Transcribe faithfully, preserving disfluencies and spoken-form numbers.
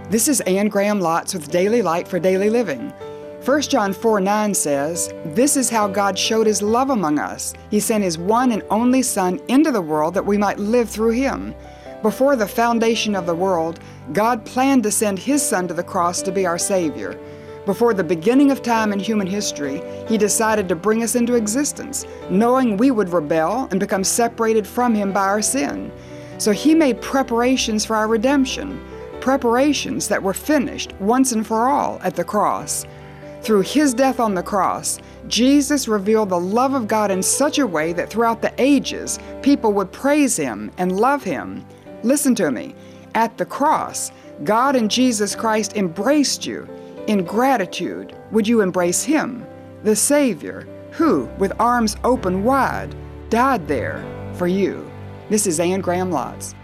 This is Anne Graham Lotz with Daily Light for Daily Living. First John four nine says, "This is how God showed His love among us. He sent His one and only Son into the world that we might live through Him." Before the foundation of the world, God planned to send His Son to the cross to be our Savior. Before the beginning of time in human history, He decided to bring us into existence, knowing we would rebel and become separated from Him by our sin. So He made preparations for our redemption, preparations that were finished once and for all at the cross. Through His death on the cross, Jesus revealed the love of God in such a way that throughout the ages, people would praise Him and love Him. Listen to me. At the cross, God and Jesus Christ embraced you. In gratitude, would you embrace Him, the Savior, who, with arms open wide, died there for you? This is Anne Graham Lotz.